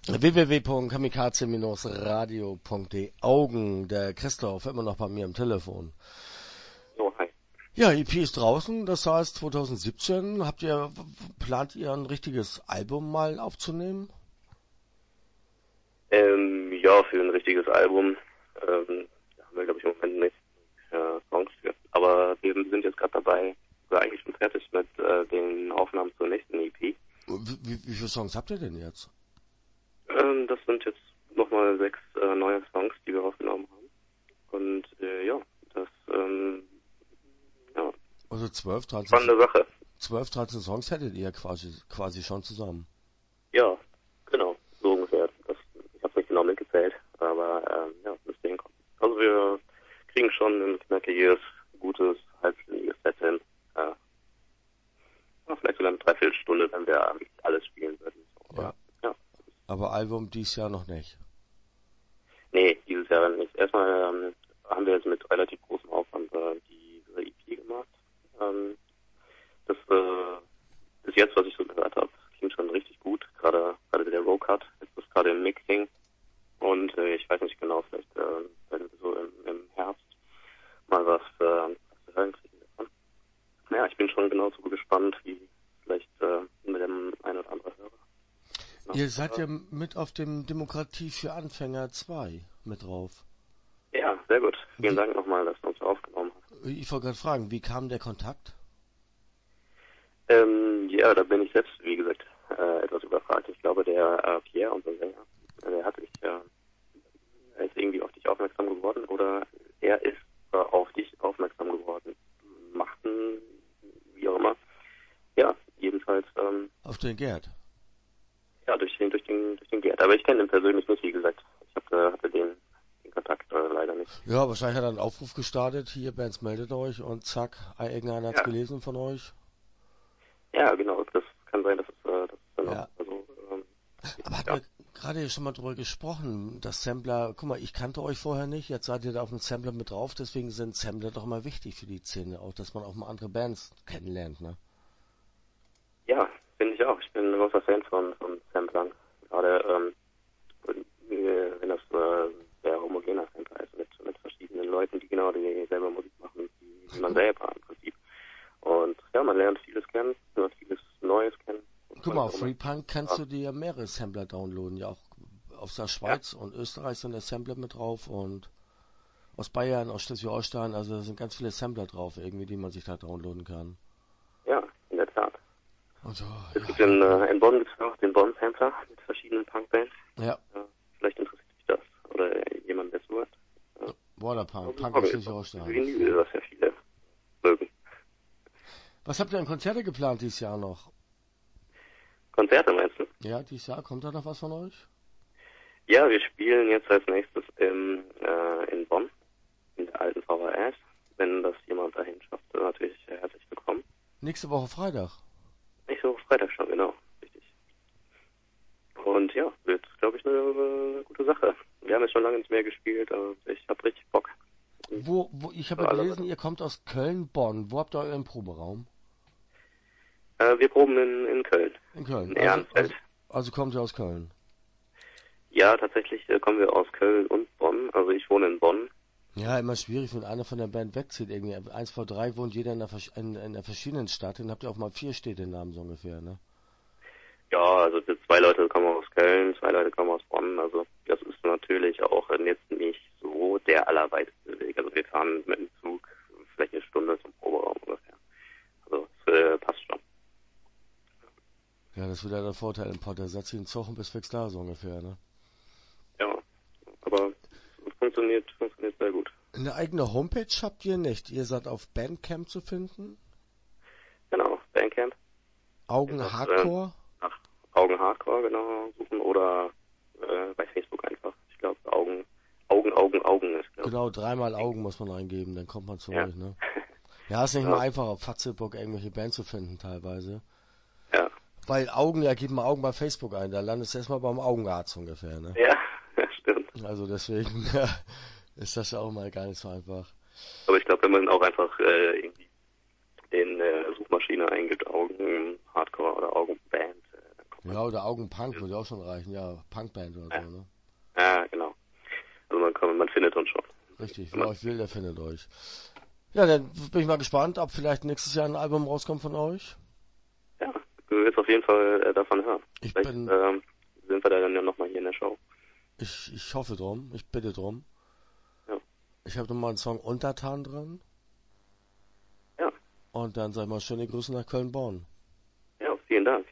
www.kamikaze-radio.de Augen, der Christoph, immer noch bei mir am Telefon. So, hi. Ja, EP ist draußen, das heißt 2017. Plant ihr ein richtiges Album mal aufzunehmen? Ja, für ein richtiges Album haben wir, glaube ich, im Moment nicht Songs für. Aber wir sind jetzt gerade dabei, wir eigentlich schon fertig mit den Aufnahmen zur nächsten EP. Wie viele Songs habt ihr denn jetzt? Das sind jetzt nochmal 6 neue Songs, die wir aufgenommen haben. Und ja. Also 12, 13. Spannende Sache. 12, 13 Songs hättet ihr quasi schon zusammen. Ja, genau, so ungefähr. Ich habe nicht genau mitgezählt, aber müsste hinkommen. Also wir kriegen schon ein knackiges, gutes, halbstündiges Set hin. Vielleicht sogar eine Dreiviertelstunde, wenn wir alles spielen würden. Ja. Aber Album dieses Jahr noch nicht? Nee, dieses Jahr nicht. Erstmal haben wir jetzt mit relativ großem Aufwand diese EP gemacht. Das bis jetzt, was ich so gehört habe, klingt schon richtig gut. Gerade der Row-Cut ist das gerade im Mixing. Und ich weiß nicht genau, vielleicht werden wir so im Herbst mal was zu hören kriegen davon. Naja, ich bin schon genauso gespannt, wie vielleicht mit dem einen oder anderen Hörer. Ihr seid ja mit auf dem Demokratie für Anfänger 2 mit drauf. Ja, sehr gut. Vielen Dank nochmal, dass du uns aufgenommen hast. Ich wollte gerade fragen, wie kam der Kontakt? Ja, da bin ich selbst, wie gesagt, etwas überfragt. Ich glaube, der Pierre, unser Sänger, er ist irgendwie auf dich aufmerksam geworden oder er ist auf dich aufmerksam geworden. Machten, wie auch immer. Ja, jedenfalls. Auf den Gerd? Ja, durch den Gerd. Aber ich kenne ihn persönlich nicht, wie gesagt. Ich hatte den Kontakt leider nicht. Ja, wahrscheinlich hat er einen Aufruf gestartet. Hier, Bands, meldet euch und zack, irgendeiner hat's gelesen von euch. Ja, genau. Das kann sein, dass es dann ja. auch so. Aber hatten wir gerade schon mal drüber gesprochen, das Sampler, guck mal, ich kannte euch vorher nicht, jetzt seid ihr da auf dem Sampler mit drauf, deswegen sind Sampler doch mal wichtig für die Szene, auch dass man auch mal andere Bands kennenlernt, ne? Ja, finde ich auch. Ich bin ein großer Fan von Samplern. Gerade wenn das sehr homogener Sampler ist, mit verschiedenen Leuten, die genau dieselbe Musik machen, wie man selber im Prinzip. Und ja, man lernt vieles kennen, man lernt vieles Neues kennen. Guck mal, auf FreePunk kannst du dir mehrere Sampler downloaden, ja auch aus der Schweiz und Österreich sind da Sampler mit drauf und aus Bayern, aus Schleswig-Holstein, also da sind ganz viele Sampler drauf, irgendwie, die man sich da downloaden kann. Ja, in der Tat. Also, es gibt in Bonn gibt es auch den Bonn-Sampler mit verschiedenen Punkbands. Ja. Vielleicht interessiert dich das oder jemand, der so hat. Waterpunk, Punk aus Schleswig-Holstein. Vinyl, was ja viele mögen. Was habt ihr an Konzerte geplant dieses Jahr noch? Konzerte meinst du? Ja, dieses Jahr. Kommt da noch was von euch? Ja, wir spielen jetzt als nächstes in Bonn, in der alten VHS. Wenn das jemand dahin schafft, natürlich herzlich willkommen. Nächste Woche Freitag? Nächste Woche Freitag schon, genau. Richtig. Und ja, wird, glaube ich, eine gute Sache. Wir haben jetzt schon lange ins Meer gespielt, aber ich habe richtig Bock. Ich habe gelesen, ihr kommt aus Köln, Bonn. Wo habt ihr euren Proberaum? Wir proben in Köln. In Köln? In Ehrenfeld. Also kommt ihr aus Köln? Ja, tatsächlich kommen wir aus Köln und Bonn. Also ich wohne in Bonn. Ja, immer schwierig, wenn einer von der Band wegzieht. Irgendwie 1 vor 3 wohnt jeder in einer verschiedenen Stadt. Dann habt ihr auch mal 4 Städtenamen so ungefähr, ne? Ja, also 2 Leute kommen aus Köln, 2 Leute kommen aus Bonn. Also das ist natürlich auch jetzt nicht so der allerweiteste Weg. Also wir fahren mit dem Zug vielleicht eine Stunde zum Proberaum ungefähr. Also es passt schon. Ja, das ist wieder der Vorteil im Pott. Da setzt sich ein Zug und bist fix da, so ungefähr, ne? Ja, aber es funktioniert sehr gut. Eine eigene Homepage habt ihr nicht. Ihr seid auf Bandcamp zu finden? Genau, Bandcamp. Augen Hardcore? Nach Augen Hardcore, genau, suchen oder bei Facebook einfach. Ich glaube, Augen ist, glaube ich. Genau, 3-mal Augen muss man eingeben, dann kommt man zu euch, ne? Ja, ist nicht mal einfach, auf Fatzeburg irgendwelche Bands zu finden, teilweise. Ja. Weil Augen, ja, gib mal Augen bei Facebook ein, da landest du erstmal beim Augenarzt ungefähr, ne? Ja, stimmt. Also deswegen ist das ja auch mal gar nicht so einfach. Aber ich glaube, wenn man auch einfach irgendwie in der Suchmaschine eingibt, Augen Hardcore oder Augenband, dann Ja, oder Augenpunk würde auch schon reichen, ja, Punkband oder Ja. so, ne? Ja, genau. Also man findet uns schon. Richtig, Wenn wer man, euch will, der findet euch. Ja, dann bin ich mal gespannt, ob vielleicht nächstes Jahr ein Album rauskommt von euch. ja, du willst auf jeden Fall davon hören. Ich Vielleicht bin, sind wir da dann ja nochmal hier in der Show. ich hoffe drum, ich bitte drum. Ja. Ich habe nochmal einen Song Untertan drin Ja, und dann sag ich mal schöne Grüße nach Köln-Bonn. ja, vielen Dank.